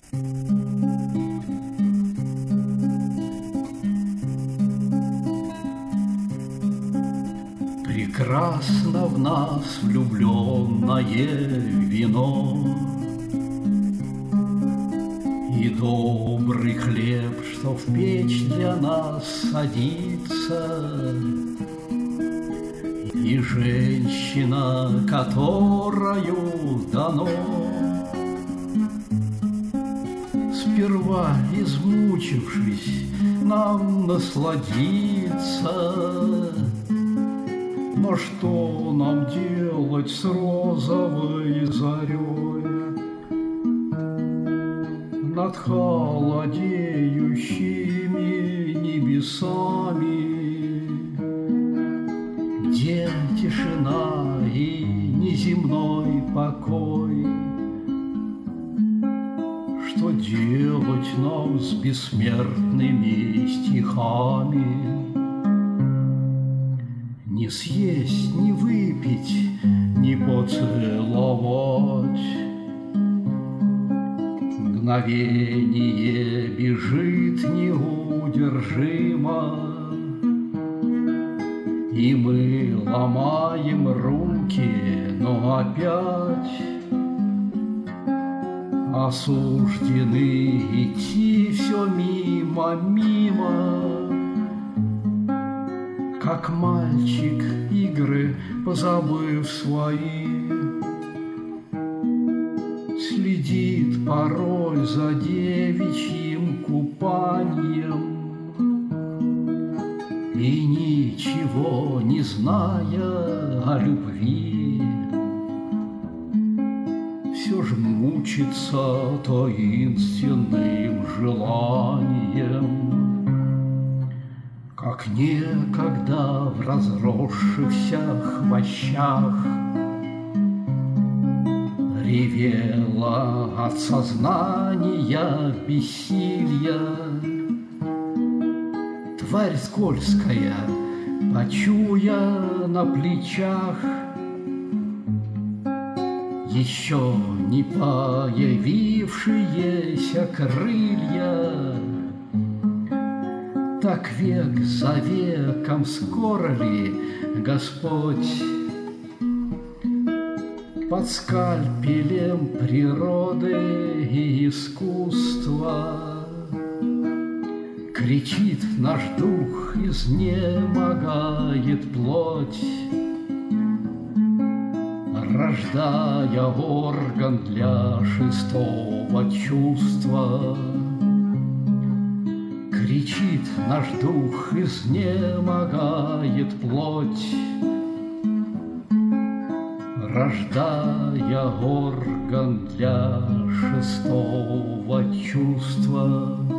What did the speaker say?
Прекрасно в нас влюбленное вино и добрый хлеб, что в печь для нас садится, и женщина, которою дано сперва, измучившись, нам насладиться. Но что нам делать с розовой зарей над холодеющими небесами, где тишина и неземной покой? Что делать нам с бессмертными стихами? Не съесть, не выпить, не поцеловать. Мгновение бежит неудержимо, и мы ломаем руки, но опять осуждены идти все мимо, мимо. Как мальчик, игры позабыв свои, следит порой за девичьим купанием и, ничего не зная о любви, все ж мучится таинственным желанием. Как некогда в разросшихся хвощах ревела от сознания бессилья тварь скользкая, почуя на плечах еще не появившиеся крылья. Так век за веком скоро ли Господь под скальпелем природы и искусства кричит наш дух, изнемогает плоть, рождая орган для шестого чувства? Кричит наш дух, изнемогает плоть, рождая орган для шестого чувства.